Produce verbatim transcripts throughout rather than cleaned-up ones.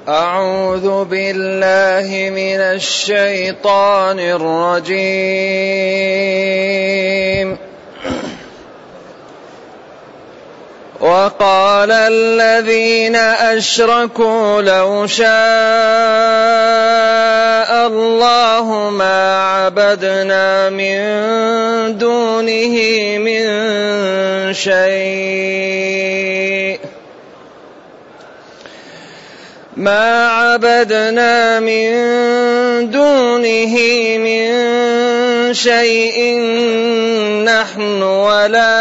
أعوذ بالله من الشيطان الرجيم. وقال الذين أشركوا لو شاء الله ما عبدنا من دونه من شيء ما عبدنا من دونه من شيء نحن ولا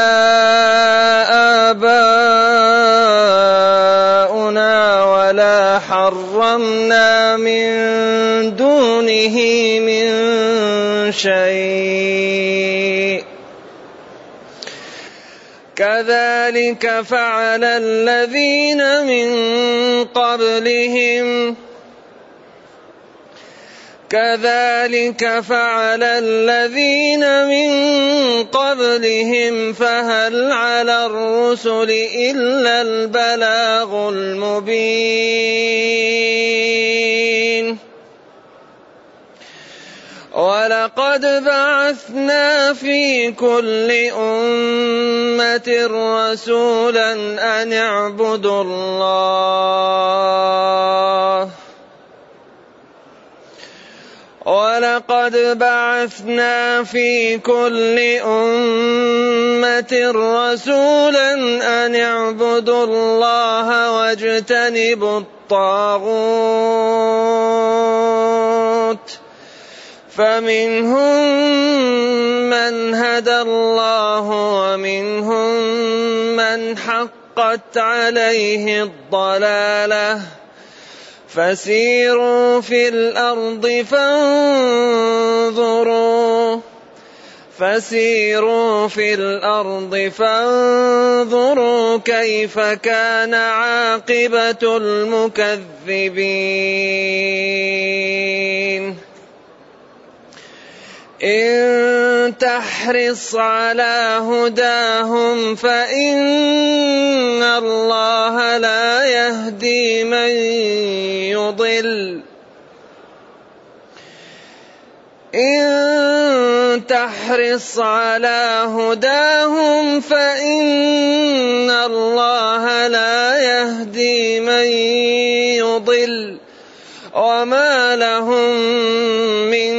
آباؤنا ولا حرمنا من دونه من شيء كذلك فعل الذين من قبلهم كذلك فعل الذين من قبلهم فهل على الرسل إلا البلاغ المبين. ولقد بعثنا في كل أمة رسولا أن اعبدوا الله ولقد بعثنا في كل أمة رسولا أن اعبدوا الله واجتنبوا الطاغوت فمنهم من هدى الله ومنهم من حقت عليه الضلالة فسيروا في الأرض فانظروا فسيروا في الأرض فانظروا كيف كان عاقبة المكذبين. إن تحرص على هداهم فإن الله لا يهدي من يضل إن تحرص على هداهم فإن الله لا يهدي من يضل وما لهم من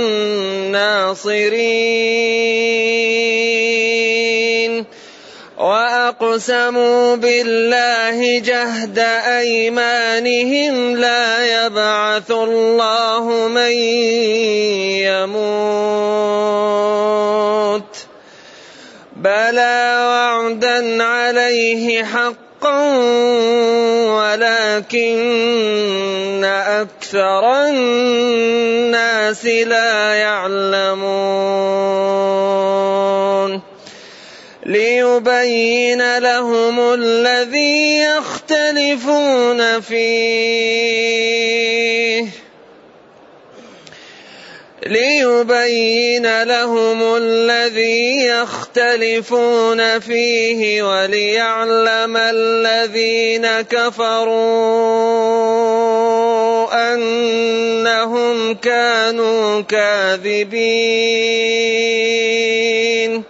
ناصرين. وأقسموا بالله جهد أيمانهم لا يبعث الله من يموت بلى وعدا عليه حقا ولكن أكثر الناس لا يعلمون. ليبين لهم الذي يختلفون فيه ليبين لهم الذي يختلفون فيه وليعلم الذين كفروا أنهم كانوا كاذبين.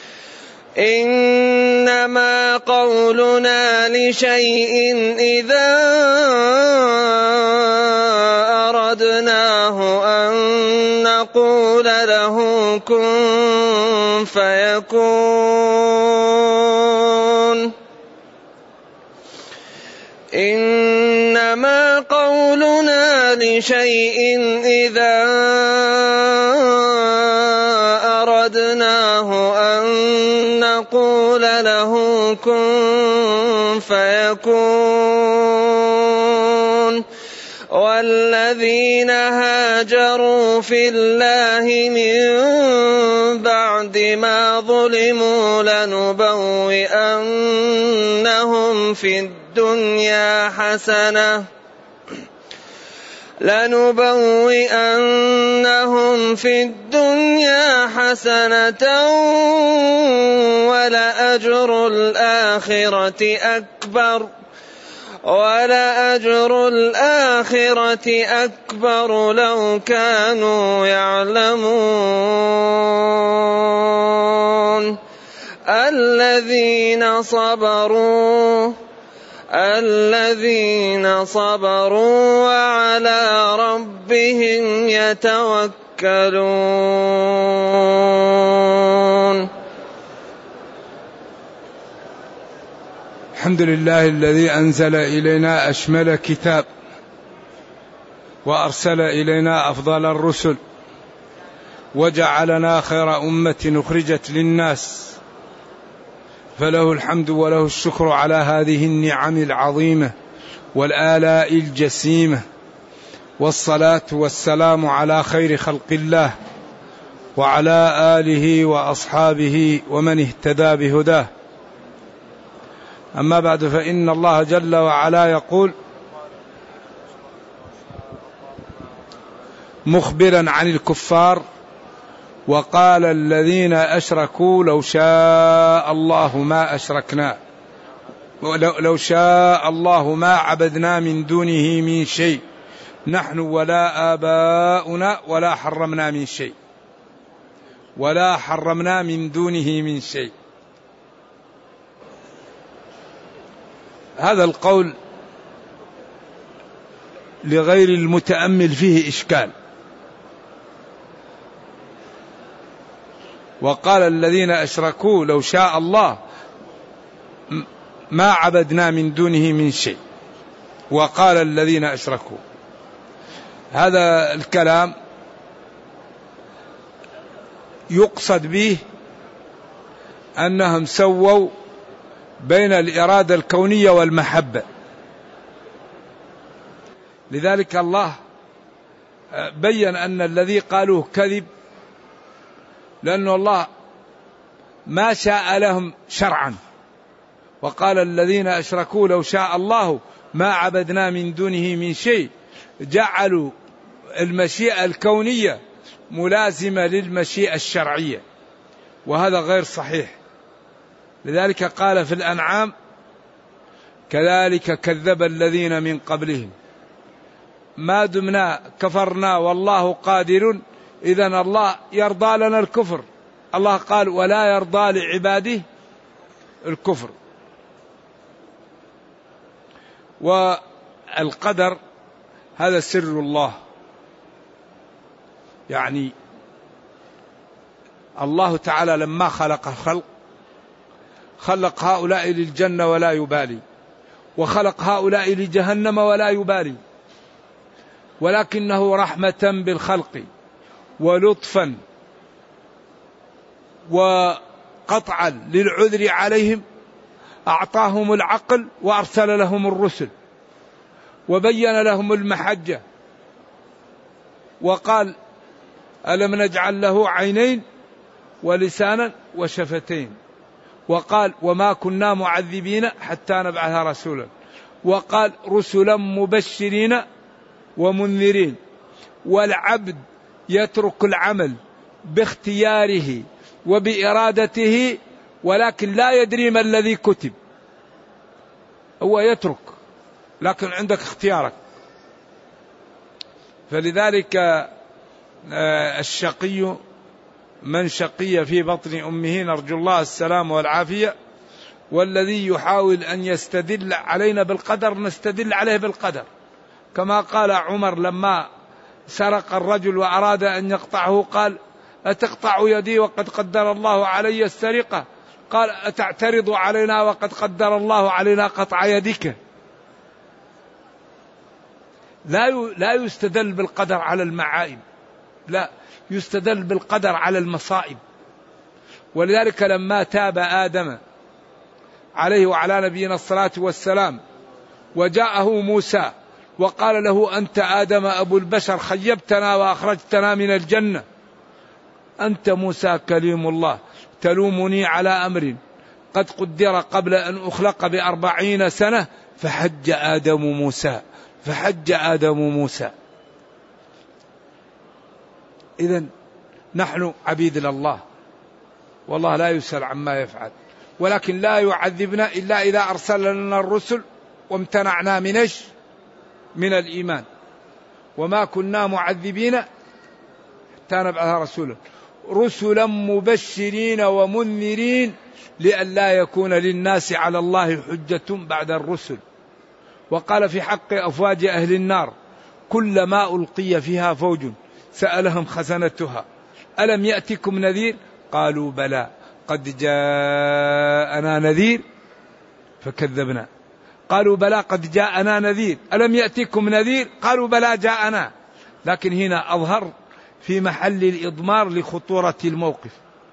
إنما قولنا لشيء إذا أردناه أن نقول له كن فيكون إنما قولنا لشيء إذا أردناه أن نقول له كن فيكون. والذين هاجروا في الله من بعد ما ظلموا لنبوئنهم في الدنيا حسنة لنبوئنهم في الدنيا حسنة ولأجر الآخرة أكبر ولأجر الآخرة أكبر لو كانوا يعلمون الذين صبروا الذين صبروا وعلى ربهم يتوكلون. الحمد لله الذي أنزل إلينا أشمل كتاب وأرسل إلينا أفضل الرسل وجعلنا خير أمة أخرجت للناس، فله الحمد وله الشكر على هذه النعم العظيمة والآلاء الجسيمة، والصلاة والسلام على خير خلق الله وعلى آله وأصحابه ومن اهتدى بهداه. أما بعد، فإن الله جل وعلا يقول مخبرا عن الكفار: وقال الذين أشركوا لو شاء الله ما أشركنا لو شاء الله ما عبدنا من دونه من شيء نحن ولا آباؤنا ولا حرمنا من شيء ولا حرمنا من دونه من شيء. هذا القول لغير المتأمل فيه إشكال. وقال الذين أشركوا لو شاء الله ما عبدنا من دونه من شيء. وقال الذين أشركوا، هذا الكلام يقصد به أنهم سووا بين الإرادة الكونية والمحبة. لذلك الله بين أن الذي قالوه كذب، لأن الله ما شاء لهم شرعا. وقال الذين أشركوا لو شاء الله ما عبدنا من دونه من شيء، جعلوا المشيئة الكونية ملازمة للمشيئة الشرعية، وهذا غير صحيح. لذلك قال في الأنعام: كذلك كذب الذين من قبلهم ما دمنا كفرنا والله قادر. إذن الله يرضى لنا الكفر. الله قال: ولا يرضى لعباده الكفر. والقدر هذا سر الله، يعني الله تعالى لما خلق الخلق خلق هؤلاء للجنة ولا يبالي، وخلق هؤلاء لجهنم ولا يبالي، ولكنه رحمة بالخلق ولطفا وقطعا للعذر عليهم أعطاهم العقل وأرسل لهم الرسل وبين لهم المحجة، وقال: ألم نجعل له عينين ولسانا وشفتين، وقال: وما كنا معذبين حتى نبعث رسولا، وقال: رسلا مبشرين ومنذرين. والعبد يترك العمل باختياره وبإرادته، ولكن لا يدري ما الذي كتب. هو يترك، لكن عندك اختيارك. فلذلك الشقي من شقي في بطن أمه، نرجو الله السلام والعافية. والذي يحاول أن يستدل علينا بالقدر نستدل عليه بالقدر، كما قال عمر لما سرق الرجل وأراد أن يقطعه قال: أتقطع يدي وقد قدر الله علي السرقة؟ قال: أتعترض علينا وقد قدر الله علينا قطع يدك؟ لا لا يستدل بالقدر على المعائب، لا، يستدل بالقدر على المصائب. ولذلك لما تاب آدم عليه وعلى نبينا الصلاة والسلام وجاءه موسى وقال له: أنت آدم أبو البشر، خيبتنا وأخرجتنا من الجنة، أنت موسى كليم الله، تلومني على أمر قد قدر قبل أن أخلق بأربعين سنة، فحج آدم موسى فحج آدم موسى. إذن نحن عبيد لله، والله لا يسأل عما يفعل، ولكن لا يعذبنا إلا إذا أرسل لنا الرسل وامتنعنا من إيش؟ من الإيمان. وما كنا معذبين حتى نبعث رسولا رسلا مبشرين ومنذرين لئلا يكون للناس على الله حجة بعد الرسل. وقال في حق أفواج أهل النار كلما ألقي فيها فوج سألهم خزنتها ألم يأتكم نذير قالوا بلى قد جاءنا نذير فكذبنا. قالوا بلى قد جاءنا نذير ألم يأتكم نذير قالوا بلى جاءنا. لكن هنا أظهر في محل الإضمار لخطورة الموقف.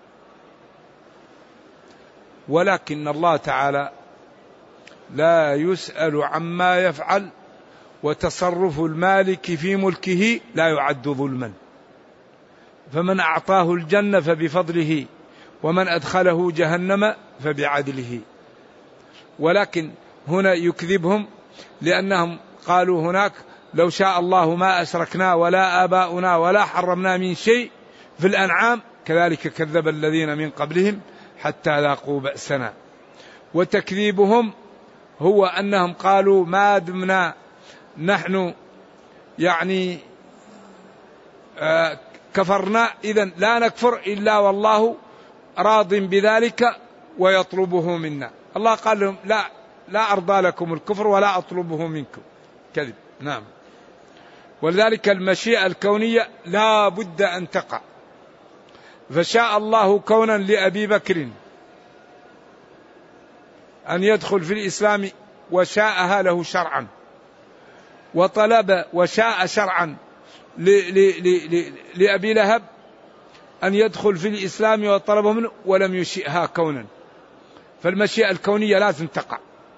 ولكن الله تعالى لا يسأل عما يفعل وتصرف المالك في ملكه لا يعد ظلما. فمن أعطاه الجنة فبفضله ومن أدخله جهنم فبعدله. ولكن هنا يكذبهم لأنهم قالوا هناك لو شاء الله ما أشركنا ولا آباؤنا ولا حرمنا من شيء في الأنعام كذلك كذب الذين من قبلهم حتى لاقوا بأسنا. وتكذيبهم هو أنهم قالوا ما دمنا نحن يعني آه كفرنا إذن لا نكفر إلا والله راض بذلك ويطلبه منا. الله قال لهم لا لا أرضى لكم الكفر ولا أطلبه منكم. كذب. نعم. ولذلك المشيئة الكونية لا بد أن تقع. فشاء الله كونا لأبي بكر أن يدخل في الإسلام وشاءها له شرعا، وطلب وشاء شرعا لأبي لهب أن يدخل في الإسلام وطلبه منه ولم يشئها كونا. فالمشيئة الكونية لازم تقع.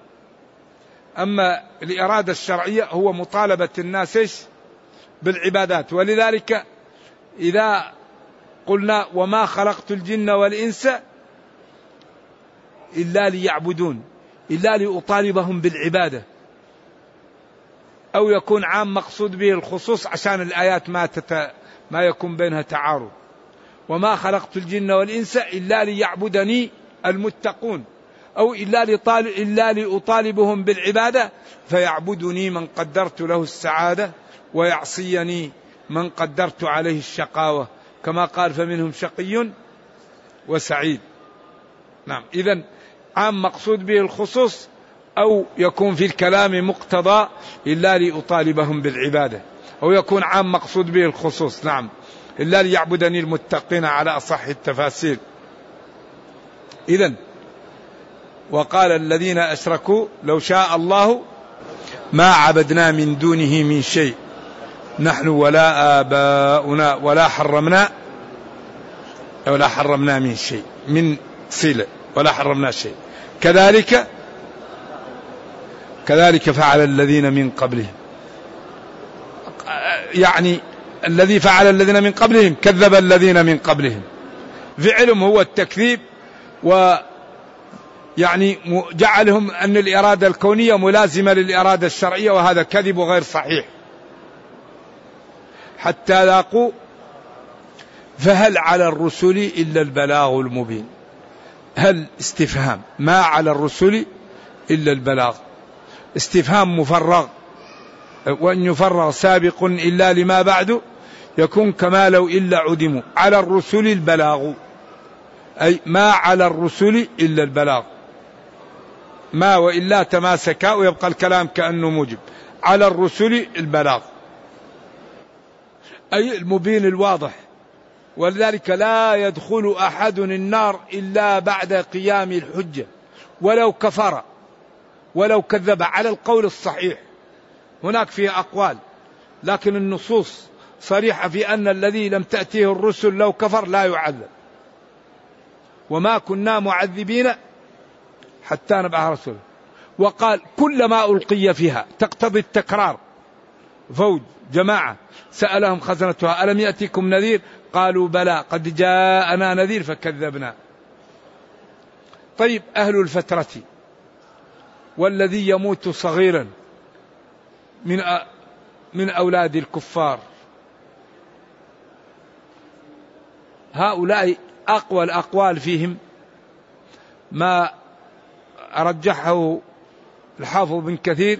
أما الإرادة الشرعية هو مطالبة الناس بالعبادات. ولذلك إذا قلنا وما خلقت الجن والإنس إلا ليعبدون إلا لأطالبهم بالعبادة، أو يكون عام مقصود به الخصوص عشان الآيات ما, تت... ما يكون بينها تعارض. وما خلقت الجن والإنس إلا ليعبدني المتقون، أو إلا, لطالب... إلا لأطالبهم بالعبادة فيعبدني من قدرت له السعادة ويعصيني من قدرت عليه الشقاوة، كما قال فمنهم شقي وسعيد. نعم. إذن عام مقصود به الخصوص، أو يكون في الكلام مقتضى إلا لأطالبهم بالعبادة، أو يكون عام مقصود به الخصوص. نعم. إلا ليعبدني المتقين على أصح التفاسير. إذن وقال الذين أشركوا لو شاء الله ما عبدنا من دونه من شيء نحن ولا آباؤنا ولا حرمنا ولا حرمنا من شيء من صلة ولا حرمنا شيء كذلك كذلك فعل الذين من قبلهم. يعني الذي فعل الذين من قبلهم كذب الذين من قبلهم. فعلهم هو التكذيب، ويعني جعلهم أن الإرادة الكونية ملازمة للإرادة الشرعية، وهذا كذب غير صحيح. حتى لاقوا فهل على الرسل إلا البلاغ المبين. هل استفهام ما على الرسل إلا البلاغ، استفهام مفرغ، وأن يفرغ سابق إلا لما بعد يكون كما لو إلا عدموا. على الرسل البلاغ أي ما على الرسل إلا البلاغ، ما وإلا تماسكا ويبقى الكلام كأنه موجب. على الرسل البلاغ أي المبين الواضح. ولذلك لا يدخل أحد النار إلا بعد قيام الحجة، ولو كفر ولو كذب، على القول الصحيح. هناك فيه أقوال، لكن النصوص صريحة في أن الذي لم تأتيه الرسل لو كفر لا يعذب. وما كنا معذبين حتى نبعث رسولا. وقال كلما ألقي فيها تقتضي التكرار، فوج جماعة سألهم خزنتها ألم يأتكم نذير قالوا بلى قد جاءنا نذير فكذبنا. طيب أهل الفترة والذي يموت صغيرا من من أولاد الكفار، هؤلاء أقوى الأقوال فيهم ما رجحه الحافظ بن كثير،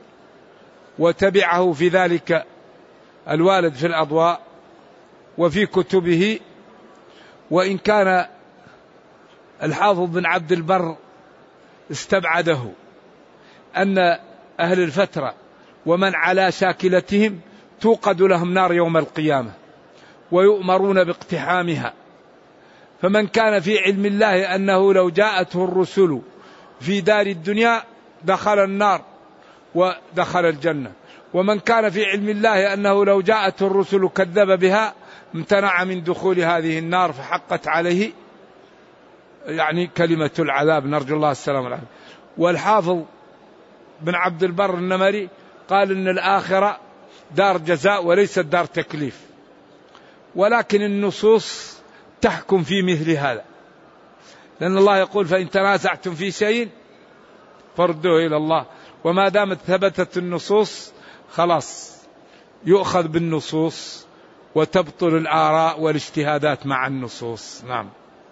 وتبعه في ذلك الوالد في الأضواء وفي كتبه. وإن كان الحافظ بن عبد البر استبعده أن أهل الفترة ومن على شاكلتهم توقد لهم نار يوم القيامة ويؤمرون باقتحامها، فمن كان في علم الله أنه لو جاءته الرسل في دار الدنيا دخل النار ودخل الجنة، ومن كان في علم الله أنه لو جاءته الرسل كذب بها امتنع من دخول هذه النار فحقت عليه يعني كلمة العذاب، نرجو الله السلام والعافية. والحافظ بن عبد البر النمري قال إن الآخرة دار جزاء وليست دار تكليف، ولكن النصوص تحكم في مثل هذا، لأن الله يقول فإن تنازعتم في شيء فردوه إلى الله، وما دامت ثبتت النصوص خلاص يؤخذ بالنصوص وتبطل الآراء والاجتهادات مع النصوص. نعم.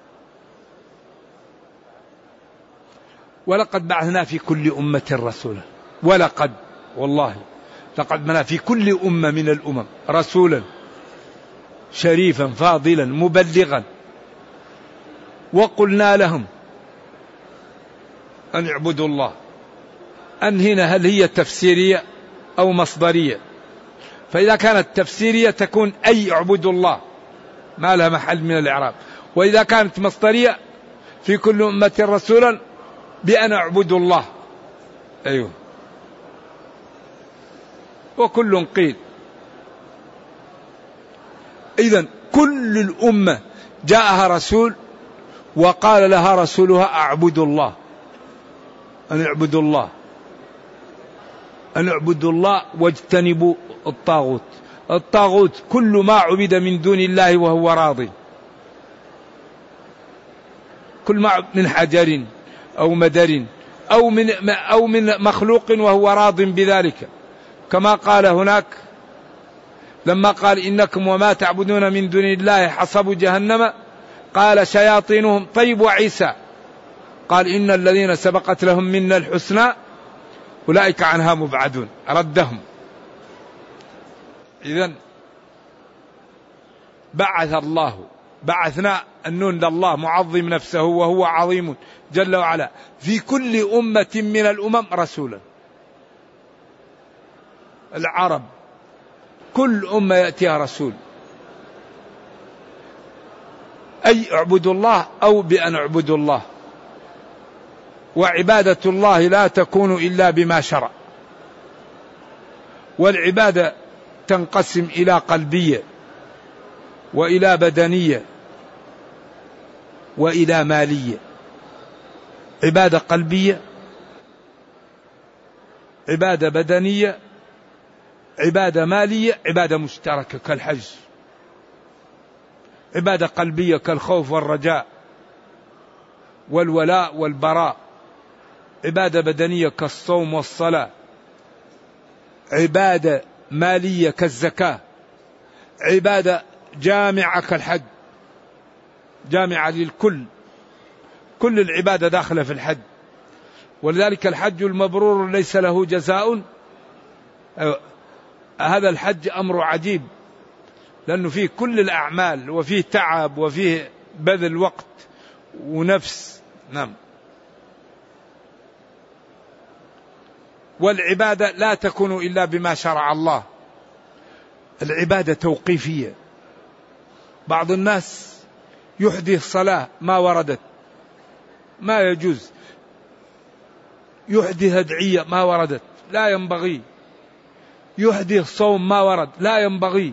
ولقد بعثنا في كل أمة رسولا، ولقد والله لقد بعثنا في كل أمة من الأمم رسولا شريفا فاضلا مبلغا وقلنا لهم أن اعبدوا الله. أن هنا هل هي تفسيرية أو مصدرية؟ فإذا كانت تفسيرية تكون أي اعبدوا الله، ما لها محل من الإعراب. وإذا كانت مصدرية في كل أمة رسولا بأن اعبدوا الله. أيوه. وكل قيل. إذن كل الأمة جاءها رسول وقال لها رسولها اعبدوا الله، أن اعبدوا الله، أن اعبدوا الله واجتنبوا الطاغوت. الطاغوت كل ما عبد من دون الله وهو راضي، كل ما من حجر أو مدر أو من أو من مخلوق وهو راض بذلك، كما قال هناك لما قال إنكم وما تعبدون من دون الله حصب جهنم قال شياطينهم طيب وعيسى قال إن الذين سبقت لهم منا الحسنى أولئك عنها مبعدون، ردهم. إذن بعث الله، بعثنا النون لله معظم نفسه وهو عظيم جل وعلا، في كل أمة من الأمم رسولا. العرب كل أمة يأتيها رسول، أي اعبدوا الله أو بأن اعبدوا الله. وعبادة الله لا تكون إلا بما شرع، والعبادة تنقسم إلى قلبية وإلى بدنية وإلى مالية. عبادة قلبية، عبادة بدنية، عبادة مالية، عبادة مشتركة كالحج. عبادة قلبية كالخوف والرجاء والولاء والبراء. عبادة بدنية كالصوم والصلاة. عبادة مالية كالزكاة. عبادة جامعة كالحج، جامعة للكل، كل العبادة داخلة في الحج. ولذلك الحج المبرور ليس له جزاء. هذا الحج أمر عجيب، لأنه فيه كل الأعمال وفيه تعب وفيه بذل وقت ونفس. نعم. والعبادة لا تكون إلا بما شرع الله. العبادة توقيفية. بعض الناس يحدث صلاة ما وردت ما يجوز، يحدث أدعية ما وردت لا ينبغي، يحدث صوم ما ورد لا ينبغي.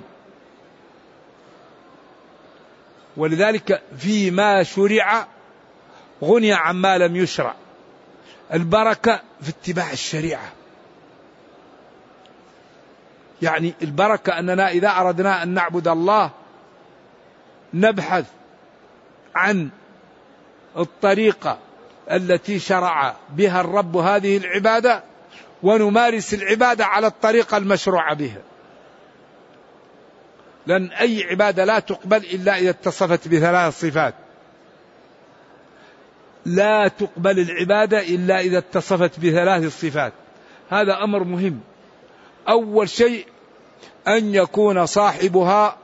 ولذلك فيما شرع غني عما لم يشرع. البركة في اتباع الشريعة، يعني البركة أننا إذا أردنا أن نعبد الله نبحث عن الطريقة التي شرع بها الرب هذه العبادة ونمارس العبادة على الطريقة المشروعة بها، لأن أي عبادة لا تقبل إلا إذا اتصفت بثلاث صفات: لا تقبل العبادة إلا إذا اتصفت بثلاث الصفات. هذا أمر مهم. أول شيء أن يكون صاحبها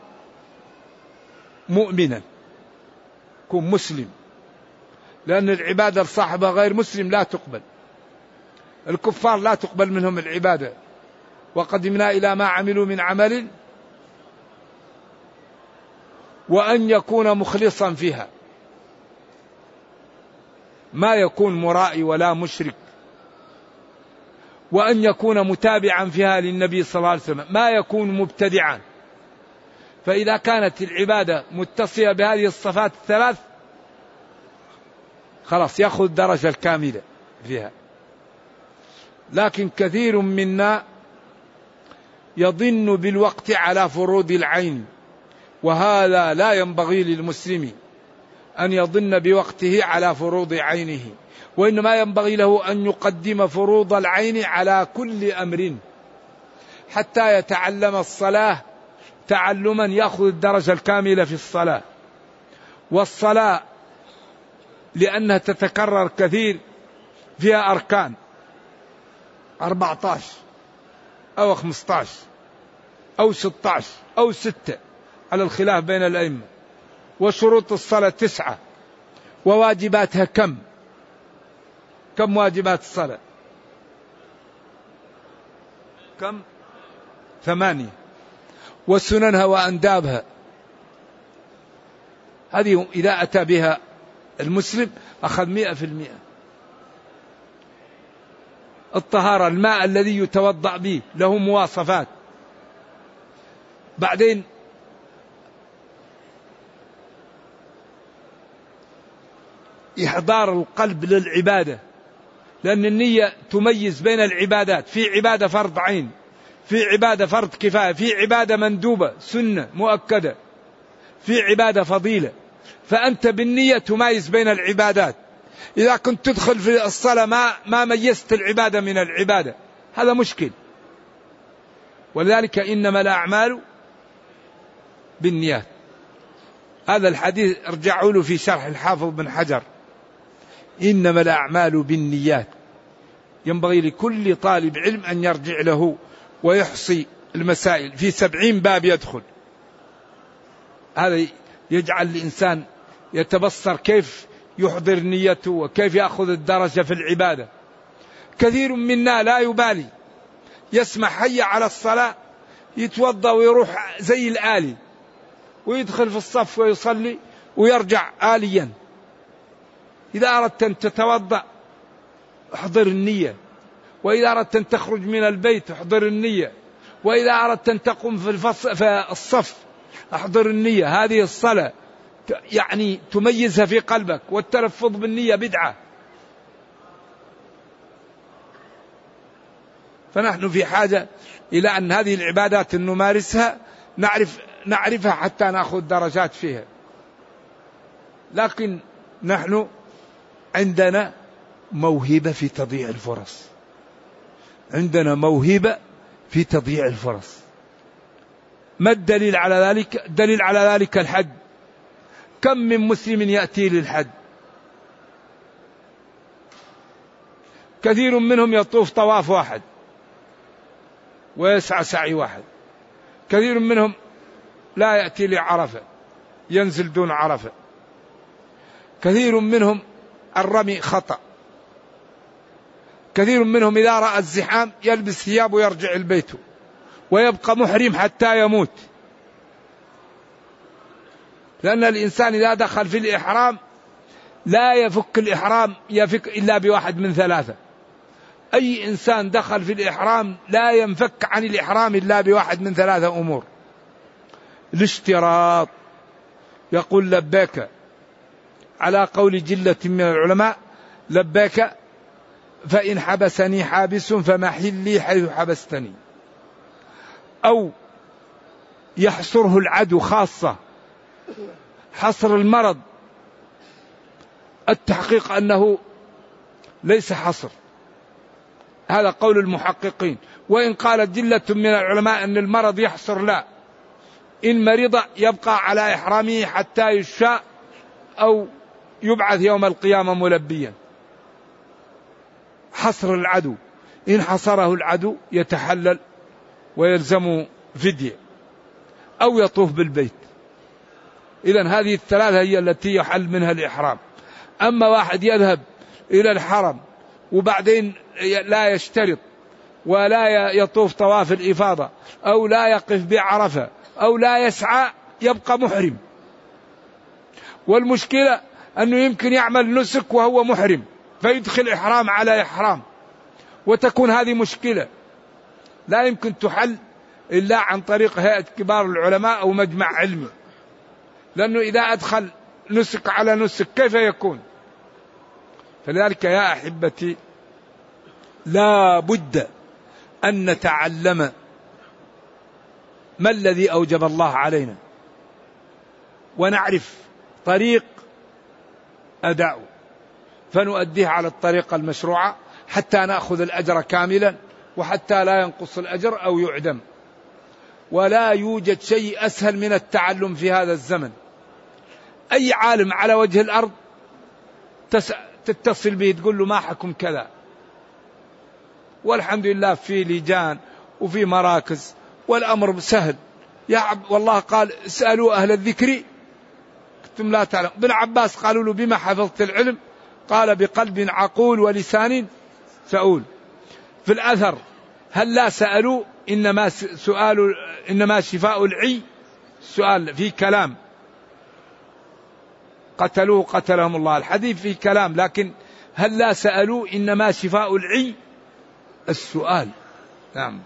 مؤمنا، يكون مسلم، لأن العبادة لصاحبها غير مسلم لا تقبل. الكفار لا تقبل منهم العبادة. وقدمنا إلى ما عملوا من عمل. وأن يكون مخلصا فيها، ما يكون مرائي ولا مشرك. وأن يكون متابعا فيها للنبي صلى الله عليه وسلم، ما يكون مبتدعا. فإذا كانت العبادة متصلة بهذه الصفات الثلاث خلاص يأخذ الدرجة الكاملة فيها. لكن كثير منا يظن بالوقت على فروض العين، وهذا لا ينبغي للمسلم أن يظن بوقته على فروض عينه، وإنما ينبغي له أن يقدم فروض العين على كل أمر حتى يتعلم الصلاة تعلما يأخذ الدرجة الكاملة في الصلاة. والصلاة لأنها تتكرر كثير فيها أركان أربعة عشر أو خمسة عشر أو ستة عشر أو ستة على الخلاف بين الأئمة. وشروط الصلاة تسعة. وواجباتها كم؟ كم واجبات الصلاة؟ كم؟ ثمانية. وسننها وأندابها هذه إذا أتى بها المسلم أخذ مئة في المئة. الطهارة، الماء الذي يتوضأ به له مواصفات. بعدين إحضار القلب للعبادة، لأن النية تميز بين العبادات. في عبادة فرض عين، في عبادة فرض كفاية، في عبادة مندوبة سنة مؤكدة، في عبادة فضيلة. فأنت بالنية تميز بين العبادات. إذا كنت تدخل في الصلاة ما, ما ميزت العبادة من العبادة هذا مشكل. ولذلك إنما الأعمال بالنيات. هذا الحديث ارجعوا له في شرح الحافظ بن حجر، إنما الأعمال بالنيات. ينبغي لكل طالب علم أن يرجع له ويحصي المسائل في سبعين باب يدخل. هذا يجعل الإنسان يتبصر كيف يحضر نيته وكيف يأخذ الدرجة في العبادة. كثير منا لا يبالي، يسمع حي على الصلاة يتوضأ ويروح زي الآلي ويدخل في الصف ويصلي ويرجع آليا. إذا أردت أن تتوضأ احضر النية، وإذا أردت أن تخرج من البيت احضر النية، وإذا أردت أن تقوم في, الفص... في الصف احضر النية. هذه الصلاة يعني تميزها في قلبك. والتلفظ بالنية بدعة. فنحن في حاجة إلى أن هذه العبادات نمارسها نعرف نعرفها حتى نأخذ درجات فيها. لكن نحن عندنا موهبة في تضييع الفرص، عندنا موهبة في تضييع الفرص. ما الدليل على ذلك؟ الدليل على ذلك الحج. كم من مسلم يأتي للحج؟ كثير منهم يطوف طواف واحد ويسعى سعي واحد. كثير منهم لا يأتي لعرفة، ينزل دون عرفة. كثير منهم الرمي خطأ. كثير منهم إذا رأى الزحام يلبس ثياب ويرجع البيت ويبقى محرم حتى يموت. لأن الإنسان إذا دخل في الإحرام لا يفك الإحرام يفك إلا بواحد من ثلاثة. أي إنسان دخل في الإحرام لا ينفك عن الإحرام إلا بواحد من ثلاثة أمور. الاشتراط، يقول لبيك على قول جلة من العلماء لبيك فإن حبسني حابس فمحلي حيث حبستني. أو يحصره العدو خاصة، حصر المرض، التحقيق أنه ليس حصر، هذا قول المحققين. وإن قالت جلة من العلماء أن المرض يحصر، لا، إن مرض يبقى على إحرامه حتى يشفى أو يبعث يوم القيامة ملبيا. حصر العدو، إن حصره العدو يتحلل ويلزم فدية أو يطوف بالبيت. إذن هذه الثلاثة هي التي يحل منها الإحرام. أما واحد يذهب إلى الحرم وبعدين لا يشترط ولا يطوف طواف الإفاضة أو لا يقف بعرفة أو لا يسعى يبقى محرم. والمشكلة أنه يمكن يعمل نسك وهو محرم فيدخل إحرام على إحرام، وتكون هذه مشكلة لا يمكن تحل إلا عن طريق هيئة كبار العلماء أو مجمع علمي، لأنه إذا أدخل نسك على نسك كيف يكون؟ فلذلك يا أحبتي لا بد أن نتعلم ما الذي أوجب الله علينا ونعرف طريق أداؤه فنؤديه على الطريقة المشروعة حتى نأخذ الأجر كاملا وحتى لا ينقص الأجر أو يعدم. ولا يوجد شيء أسهل من التعلم في هذا الزمن. أي عالم على وجه الأرض تتصل به تقول له ما حكم كذا، والحمد لله في لجان وفي مراكز والأمر سهل. يا عب والله قال اسألوا أهل الذكر كنتم لا تعلم. ابن عباس قالوا له بما حفظت العلم؟ قال بقلب عقول ولسان سؤول. في الأثر هل لا سألوا إنما سؤال إنما شفاء العي سؤال في كلام، قتلوه قتلهم الله. الحديث في كلام، لكن هل لا سألوا إنما شفاء العي السؤال. نعم.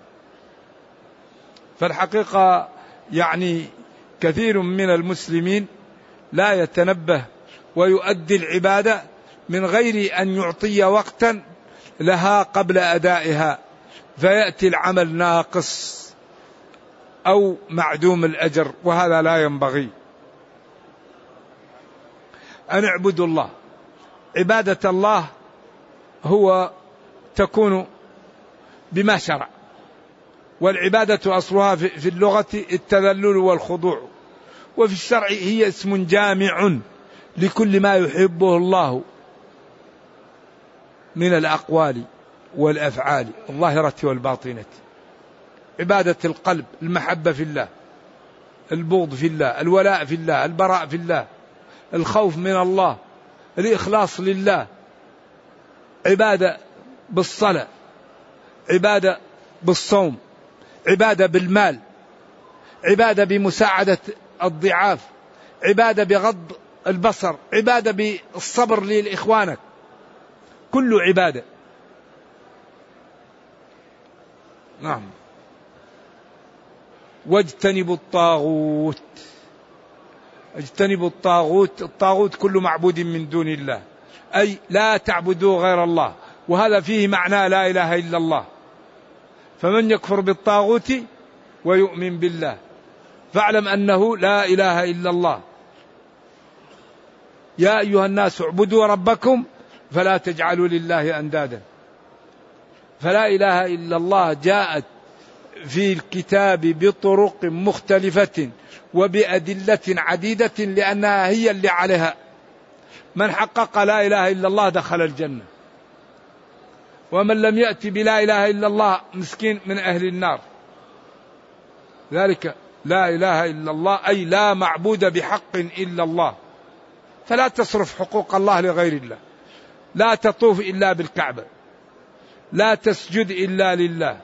فالحقيقة يعني كثير من المسلمين لا يتنبه ويؤدي العبادة من غير أن يعطي وقتا لها قبل أدائها، فيأتي العمل ناقص أو معدوم الأجر، وهذا لا ينبغي. أن اعبدوا الله. عبادة الله هو تكون بما شرع، والعبادة أصلها في اللغة التذلل والخضوع، وفي الشرع هي اسم جامع لكل ما يحبه الله من الأقوال والأفعال الظاهرة والباطنة. عبادة القلب المحبة في الله، البغض في الله، الولاء في الله، البراء في الله، الخوف من الله، الإخلاص لله. عبادة بالصلاة، عبادة بالصوم، عبادة بالمال، عبادة بمساعدة الضعاف، عبادة بغض البصر، عبادة بالصبر لإخوانك، كل عبادة. نعم. واجتنبوا الطاغوت. اجتنبوا الطاغوت. الطاغوت كل معبود من دون الله، أي لا تعبدوا غير الله، وهذا فيه معنى لا إله إلا الله. فمن يكفر بالطاغوت ويؤمن بالله فاعلم أنه لا إله إلا الله. يا أيها الناس اعبدوا ربكم فلا تجعلوا لله أندادا. فلا إله إلا الله جاءت في الكتاب بطرق مختلفة وبأدلة عديدة، لأنها هي اللي عليها. من حقق لا إله إلا الله دخل الجنة، ومن لم يأتي بلا إله إلا الله مسكين من أهل النار. ذلك لا إله إلا الله أي لا معبود بحق إلا الله. فلا تصرف حقوق الله لغير الله، لا تطوف إلا بالكعبة، لا تسجد إلا لله،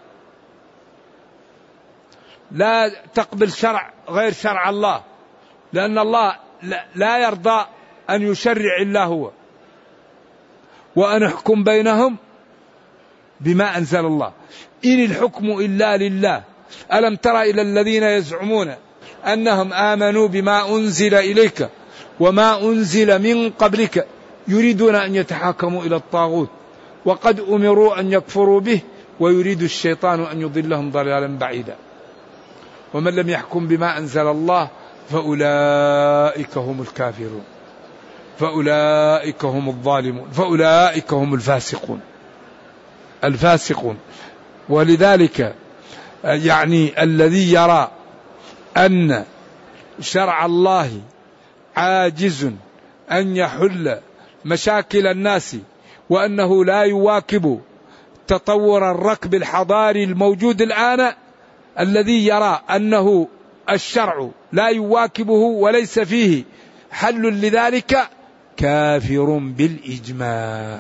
لا تقبل شرع غير شرع الله، لأن الله لا يرضى أن يشرع إلا هو. وأن احكم بينهم بما أنزل الله إن الحكم إلا لله. ألم تر إلى الذين يزعمون أنهم آمنوا بما أنزل إليك وما أنزل من قبلك يريدون أن يتحاكموا إلى الطاغوت وقد أمروا أن يكفروا به ويريد الشيطان أن يضلهم ضلالا بعيدا. ومن لم يحكم بما أنزل الله فأولئك هم الكافرون، فأولئك هم الظالمون، فأولئك هم الفاسقون الفاسقون. ولذلك يعني الذي يرى أن شرع الله عاجز أن يحل مشاكل الناس وأنه لا يواكب تطور الركب الحضاري الموجود الآن، الذي يرى أنه الشرع لا يواكبه وليس فيه حل لذلك كافر بالإجماع،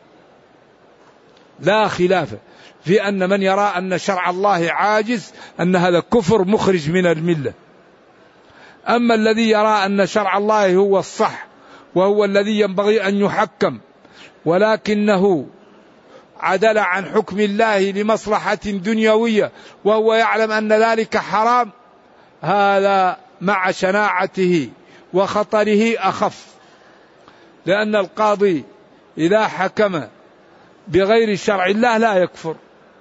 لا خلاف في أن من يرى أن شرع الله عاجز أن هذا كفر مخرج من الملة. أما الذي يرى أن شرع الله هو الصح وهو الذي ينبغي أن يحكم ولكنه عدل عن حكم الله لمصلحة دنيوية وهو يعلم أن ذلك حرام، هذا مع شناعته وخطره أخف، لأن القاضي إذا حكم بغير شرع الله لا يكفر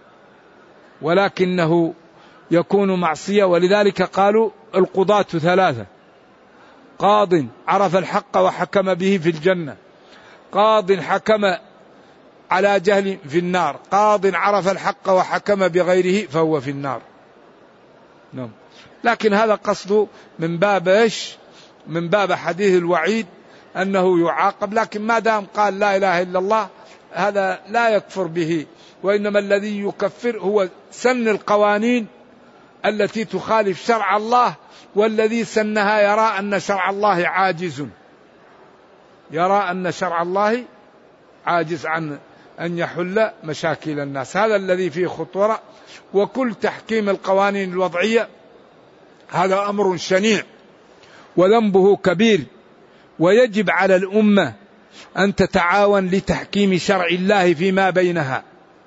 ولكنه يكون معصية. ولذلك قالوا القضاة ثلاثة: قاض عرف الحق وحكم به في الجنة، قاض حكم على جهل في النار، قاض عرف الحق وحكم بغيره فهو في النار. نعم. لكن هذا قصده من باب ايش؟ من باب حديث الوعيد أنه يعاقب، لكن ما دام قال لا إله إلا الله هذا لا يكفر به، وإنما الذي يكفر هو سن القوانين التي تخالف شرع الله، والذي سنها يرى أن شرع الله عاجز، يرى أن شرع الله عاجز عن أن يحل مشاكل الناس. هذا الذي فيه خطورة. وكل تحكيم القوانين الوضعية هذا أمر شنيع وذنبه كبير، ويجب على الأمة أن تتعاون لتحكيم شرع الله فيما بينها،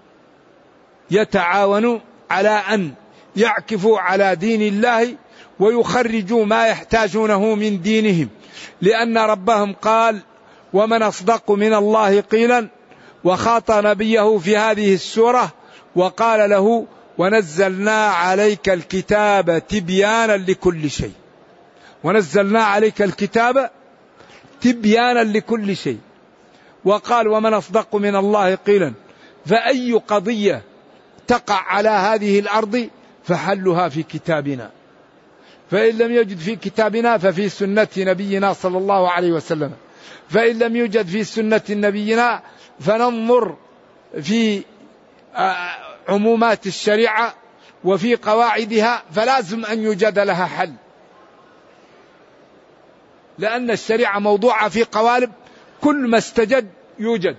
يتعاونوا على أن يعكفوا على دين الله ويخرجوا ما يحتاجونه من دينهم، لأن ربهم قال: ومن أصدق من الله قيلا، وخاطب نبيه في هذه السورة وقال له: ونزلنا عليك الكتاب تبيانا لكل شيء. ونزلنا عليك الكتاب تبيانا لكل شيء، وقال: ومن أصدق من الله قيلا. فأي قضية تقع على هذه الأرض فحلها في كتابنا، فإن لم يوجد في كتابنا ففي سنة نبينا صلى الله عليه وسلم، فإن لم يوجد في سنة نبينا فننظر في عمومات الشريعة وفي قواعدها، فلازم أن يوجد لها حل، لأن الشريعة موضوعة في قوالب، كل ما استجد يوجد.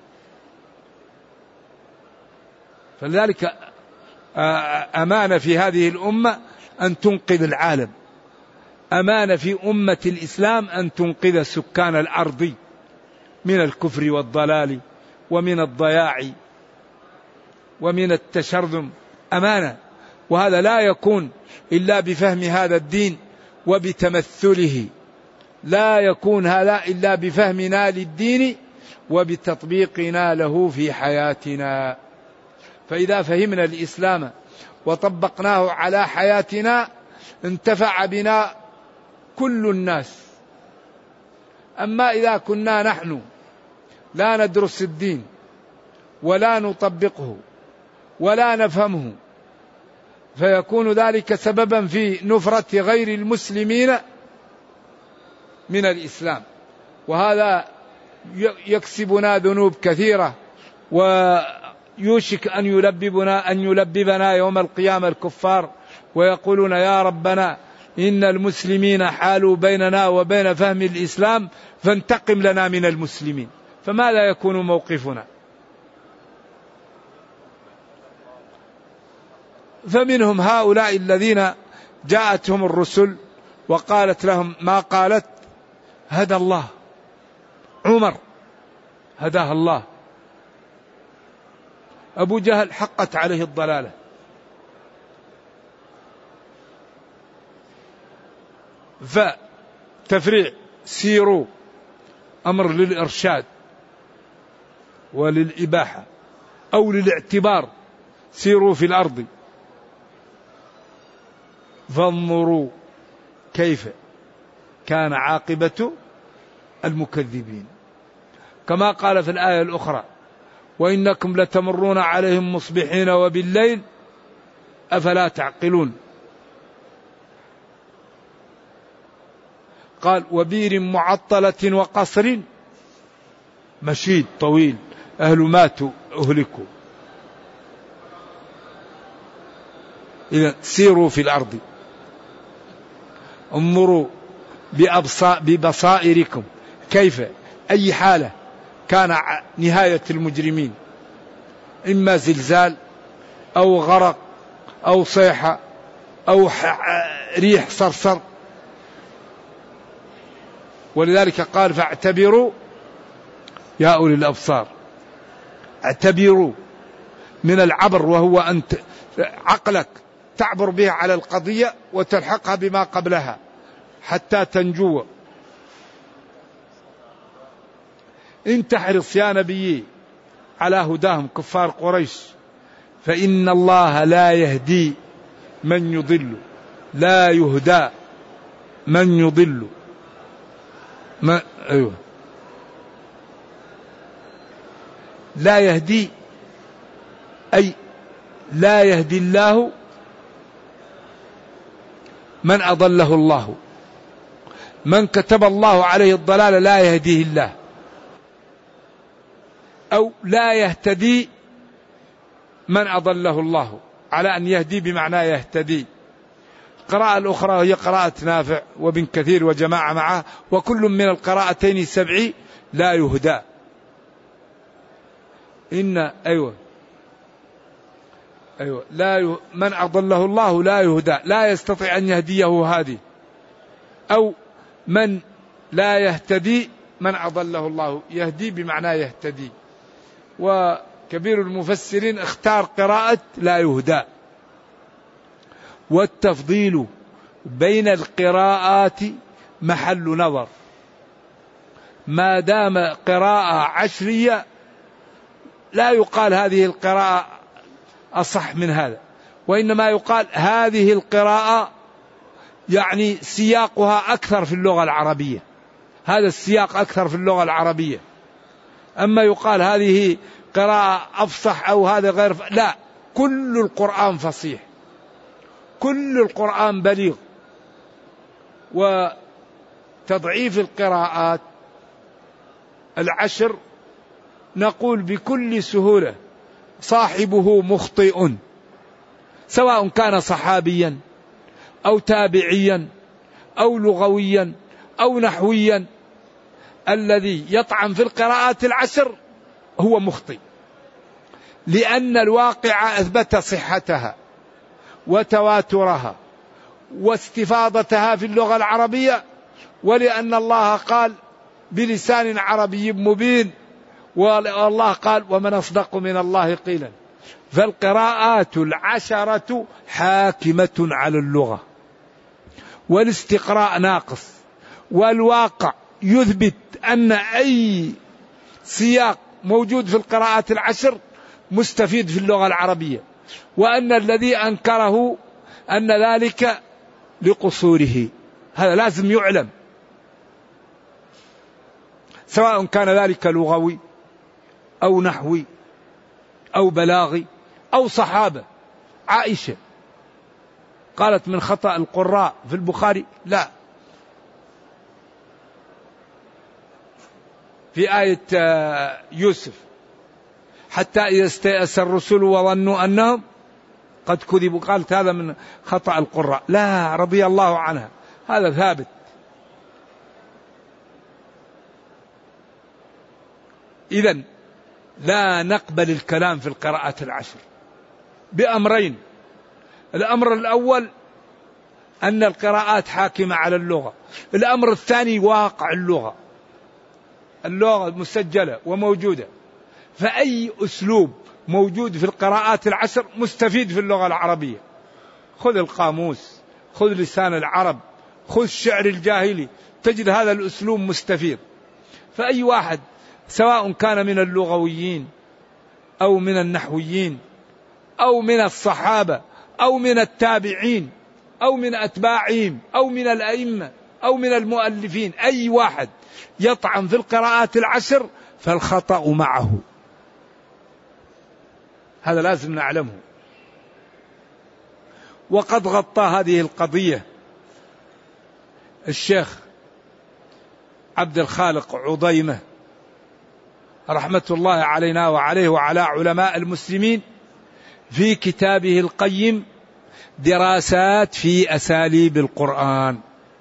فلذلك أمانة في هذه الأمة أن تنقذ العالم، أمانة في أمة الإسلام أن تنقذ سكان الأرض من الكفر والضلال ومن الضياع ومن التشرذم، أمانة. وهذا لا يكون إلا بفهم هذا الدين وبتمثله، لا يكون هذا إلا بفهمنا للدين وبتطبيقنا له في حياتنا. فإذا فهمنا الإسلام وطبقناه على حياتنا انتفع بنا كل الناس. أما إذا كنا نحن لا ندرس الدين ولا نطبقه ولا نفهمه فيكون ذلك سببا في نفرة غير المسلمين من الإسلام، وهذا يكسبنا ذنوب كثيرة، ويوشك أن يلببنا أن يلببنا يوم القيامة الكفار ويقولون: يا ربنا إن المسلمين حالوا بيننا وبين فهم الإسلام فانتقم لنا من المسلمين. فماذا يكون موقفنا؟ فمنهم هؤلاء الذين جاءتهم الرسل وقالت لهم ما قالت: هدى الله. عمر هداه الله، أبو جهل حقت عليه الضلالة. فتفريع سيروا أمر للإرشاد وللإباحة أو للاعتبار، سيروا في الأرض فانظروا كيف كان عاقبة المكذبين. كما قال في الآية الأخرى: وإنكم لتمرون عليهم مصبحين وبالليل أفلا تعقلون. قال وبير معطلة وقصر مشيد طويل أهل ماتوا أهلكوا. إذا سيروا في الأرض انظروا ببصائركم كيف أي حالة كان نهاية المجرمين، إما زلزال أو غرق أو صيحة أو ريح صرصر. ولذلك قال فاعتبروا يا أولي الأبصار، اعتبروا من العبر وهو أنت عقلك تعبر به على القضية وتلحقها بما قبلها حتى تنجو. إن تحرص يا نبي على هداهم كفار قريش فإن الله لا يهدي من يضل، لا يهدى من يضل ما أيوه لا يهدي أي لا يهدي الله من أضله الله، من كتب الله عليه الضلال لا يهديه الله، أو لا يهتدي من أضله الله، على أن يهدي بمعنى يهتدي. القراءة الأخرى هي قراءة نافع وابن كثير وجماعة معه، وكل من القراءتين السبع لا يهدى. إن أيوة أيوة لا يه... من أضله الله لا يهدى، لا يستطيع أن يهديه هادي، أو من لا يهتدي من أضله الله، يهدي بمعنى يهتدي. وكبير المفسرين اختار قراءة لا يهدى. والتفضيل بين القراءات محل نظر، ما دام قراءة عشرية لا يقال هذه القراءة أصح من هذا، وإنما يقال هذه القراءة يعني سياقها أكثر في اللغة العربية، هذا السياق أكثر في اللغة العربية. أما يقال هذه قراءة أفصح أو هذا غير ف... لا، كل القرآن فصيح، كل القرآن بليغ. وتضعيف القراءات العشر نقول بكل سهولة صاحبه مخطئ، سواء كان صحابيا أو تابعيا أو لغويا أو نحويا، الذي يطعن في القراءات العشر هو مخطئ، لأن الواقع أثبت صحتها وتواترها واستفاضتها في اللغة العربية، ولأن الله قال بلسان عربي مبين، والله قال ومن أصدق من الله قيلا. فالقراءات العشرة حاكمة على اللغة، والاستقراء ناقص، والواقع يثبت أن أي سياق موجود في القراءات العشر مستفيد في اللغة العربية، وأن الذي أنكره أن ذلك لقصوره، هذا لازم يعلم، سواء كان ذلك لغوي أو نحوي أو بلاغي أو صحابة. عائشة قالت من خطأ القراء في البخاري، لا، في آية يوسف حتى إذا استيأس الرسل وظنوا أنهم قد كذبوا، قالت هذا من خطأ القراء، لا، رضي الله عنها، هذا ثابت. إذن لا نقبل الكلام في القراءات العشر بأمرين: الأمر الأول أن القراءات حاكمة على اللغة، الأمر الثاني واقع اللغة، اللغة مسجلة وموجودة، فأي أسلوب موجود في القراءات العشر مستفيد في اللغة العربية. خذ القاموس، خذ لسان العرب، خذ الشعر الجاهلي، تجد هذا الأسلوب مستفيد. فأي واحد سواء كان من اللغويين أو من النحويين أو من الصحابة أو من التابعين أو من أتباعهم أو من الأئمة أو من المؤلفين، أي واحد يطعن في القراءات العشر فالخطأ معه، هذا لازم نعلمه. وقد غطى هذه القضية الشيخ عبد الخالق عضيمة رحمة الله علينا وعليه وعلى علماء المسلمين في كتابه القيم دراسات في أساليب القرآن.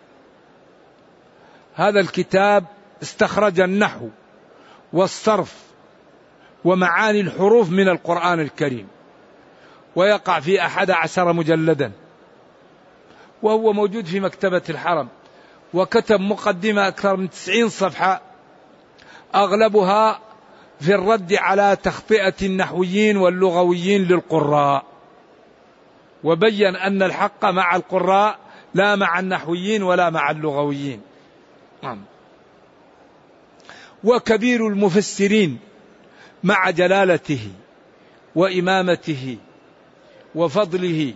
هذا الكتاب استخرج النحو والصرف ومعاني الحروف من القرآن الكريم، ويقع في أحد عشر مجلدا، وهو موجود في مكتبة الحرم. وكتب مقدمة أكثر من تسعين صفحة أغلبها في الرد على تخطئة النحويين واللغويين للقراء، وبين أن الحق مع القراء لا مع النحويين ولا مع اللغويين. وكبير المفسرين مع جلالته وإمامته وفضله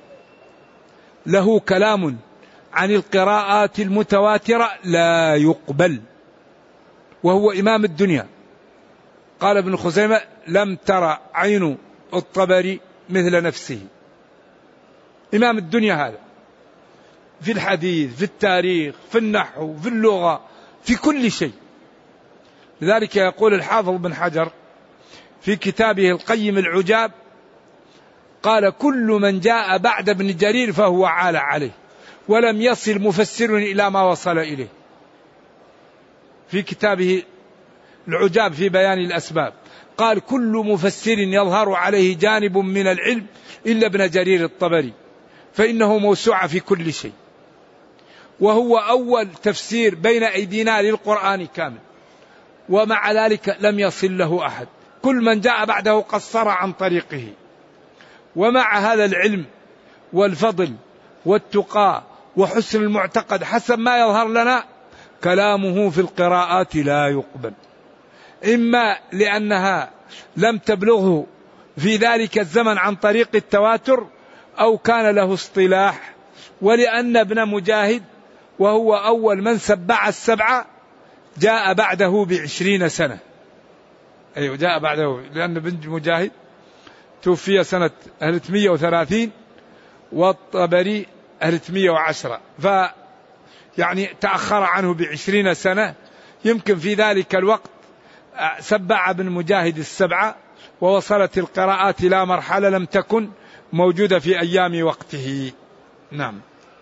له كلام عن القراءات المتواترة لا يقبل، وهو إمام الدنيا. قال ابن خزيمة: لم ترى عين الطبري مثل نفسه. إمام الدنيا هذا في الحديث، في التاريخ، في النحو، في اللغة، في كل شيء. لذلك يقول الحافظ بن حجر في كتابه القيم العجاب، قال: كل من جاء بعد ابن جرير فهو عال عليه، ولم يصل مفسر إلى ما وصل إليه. في كتابه العجاب في بيان الأسباب قال: كل مفسر يظهر عليه جانب من العلم إلا ابن جرير الطبري، فإنه موسوعة في كل شيء، وهو أول تفسير بين أيدينا للقرآن كامل، ومع ذلك لم يصل له أحد. كل من جاء بعده قصر عن طريقه. ومع هذا العلم والفضل والتقى وحسن المعتقد حسب ما يظهر لنا، كلامه في القراءات لا يقبل، إما لأنها لم تبلغه في ذلك الزمن عن طريق التواتر، أو كان له اصطلاح، ولأن ابن مجاهد وهو أول من سبع السبعة جاء بعده بعشرين سنة. أيوة جاء بعده، لأن ابن مجاهد توفي سنة ثلاثمائة وثلاثين والطبري ثلاثمائة وعشرة، فيعني تأخر عنه بعشرين سنة. يمكن في ذلك الوقت سبع ابن مجاهد السبعة، ووصلت القراءات إلى مرحلة لم تكن موجودة في أيام وقته. نعم.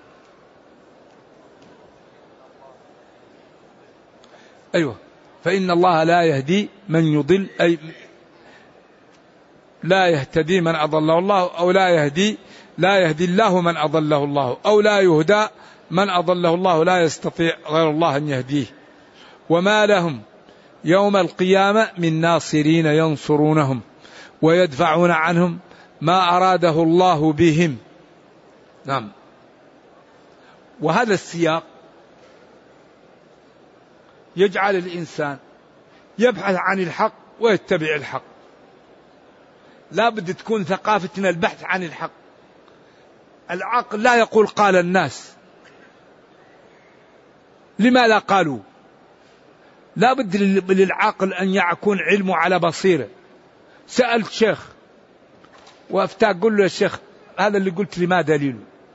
أيوة. فإن الله لا يهدي من يضل، أي لا يهتدي من أضله الله، أو لا يهدي لا يهدي الله من أضله الله، أو لا يهدى من أضله الله، لا يستطيع غير الله أن يهديه. وما لهم يوم القيامة من ناصرين ينصرونهم ويدفعون عنهم ما أراده الله بهم. نعم. وهذا السياق يجعل الإنسان يبحث عن الحق ويتبع الحق. لا بد تكون ثقافتنا البحث عن الحق. العقل لا يقول قال الناس، لما لا قالوا. لا بد للعاقل أن يكون علمه على بصيرة. سألت شيخ وأفتى، أقول له: يا شيخ هذا اللي قلت لي ما دليله؟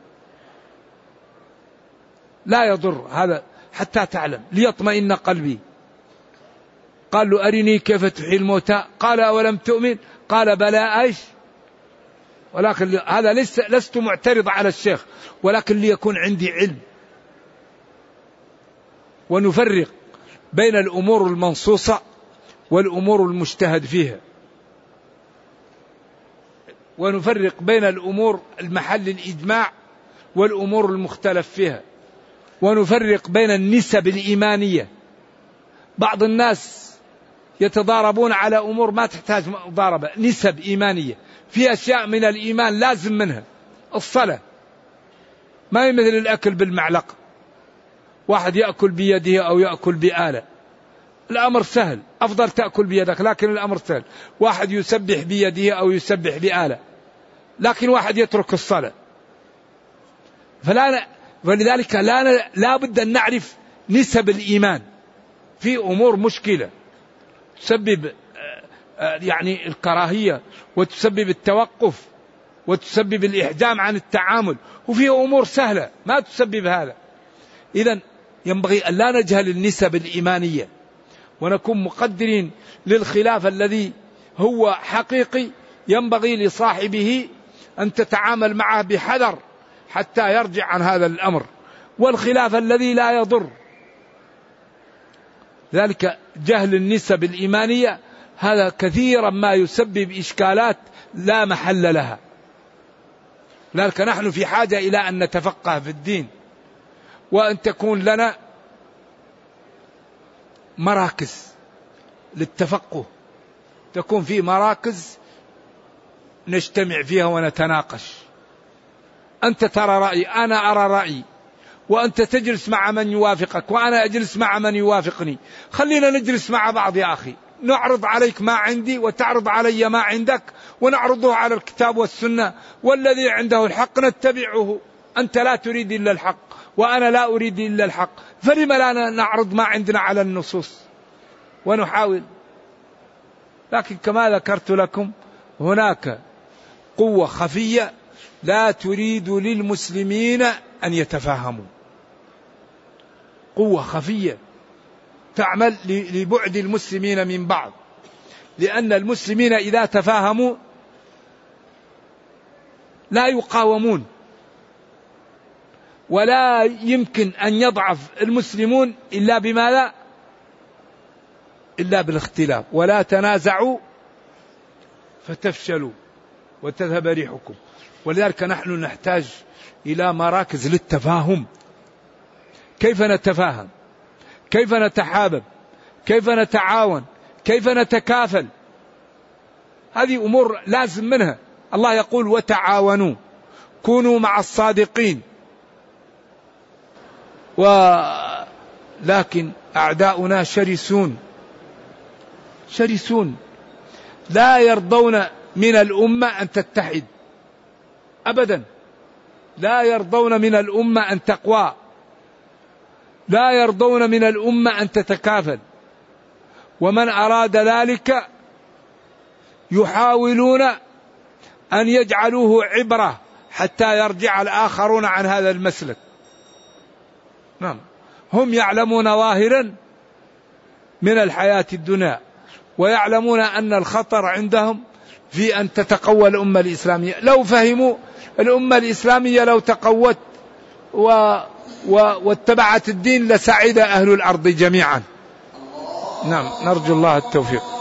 لا يضر هذا حتى تعلم، ليطمئن قلبي. قال له: أرني كيف تحيي الموتى. قال: أولم تؤمن؟ قال: بلى. أيش؟ ولكن هذا لست, لست معترض على الشيخ، ولكن ليكون عندي علم. ونفرق بين الأمور المنصوصة والأمور المجتهد فيها، ونفرق بين الأمور المحل الإجماع والأمور المختلف فيها، ونفرق بين النسب الإيمانية. بعض الناس يتضاربون على أمور ما تحتاج مضاربة، نسب إيمانية. في أشياء من الإيمان لازم منها الصلاة، ما يمثل الأكل بالمعلقة. واحد يأكل بيده أو يأكل بآلة، الأمر سهل، أفضل تأكل بيدك، لكن الأمر سهل. واحد يسبح بيده أو يسبح بآلة، لكن واحد يترك الصلاة. فلا ولذلك لا, لا بد أن نعرف نسب الإيمان. في أمور مشكلة تسبب يعني الكراهية، وتسبب التوقف، وتسبب الإحجام عن التعامل، وفي أمور سهلة ما تسبب هذا. إذن ينبغي أن لا نجهل النسب الإيمانية، ونكون مقدرين للخلاف الذي هو حقيقي ينبغي لصاحبه أن تتعامل معه بحذر حتى يرجع عن هذا الأمر، والخلاف الذي لا يضر. ذلك جهل النسب الإيمانية هذا كثيرا ما يسبب إشكالات لا محل لها. لذلك نحن في حاجة إلى أن نتفقه في الدين، وأن تكون لنا مراكز للتفقه، تكون في مراكز نجتمع فيها ونتناقش. أنت ترى رأي، أنا أرى رأي، وأنت تجلس مع من يوافقك وأنا أجلس مع من يوافقني. خلينا نجلس مع بعض يا أخي، نعرض عليك ما عندي وتعرض علي ما عندك، ونعرضه على الكتاب والسنة، والذي عنده الحق نتبعه. أنت لا تريد إلا الحق وأنا لا أريد إلا الحق، فلما لا نعرض ما عندنا على النصوص ونحاول؟ لكن كما ذكرت لكم هناك قوة خفية لا تريد للمسلمين أن يتفاهموا، قوة خفية تعمل لبعد المسلمين من بعض، لأن المسلمين إذا تفاهموا لا يقاومون، ولا يمكن أن يضعف المسلمون إلا بماذا؟ إلا بالاختلاف. ولا تنازعوا فتفشلوا وتذهب ريحكم. ولذلك نحن نحتاج إلى مراكز للتفاهم. كيف نتفاهم؟ كيف نتحابب؟ كيف نتعاون؟ كيف نتكافل؟ هذه أمور لازم منها. الله يقول وتعاونوا، كونوا مع الصادقين. ولكن أعداؤنا شرسون شرسون لا يرضون من الأمة أن تتحد أبدا، لا يرضون من الأمة أن تقوى، لا يرضون من الأمة أن تتكافل. ومن أراد ذلك يحاولون أن يجعلوه عبرة حتى يرجع الآخرون عن هذا المسلك. نعم، هم يعلمون ظاهرا من الحياة الدنيا، ويعلمون أن الخطر عندهم في أن تتقوى الأمة الإسلامية. لو فهموا الأمة الإسلامية لو تقوت و... و... واتبعت الدين لسعد أهل الأرض جميعا. نعم، نرجو الله التوفيق.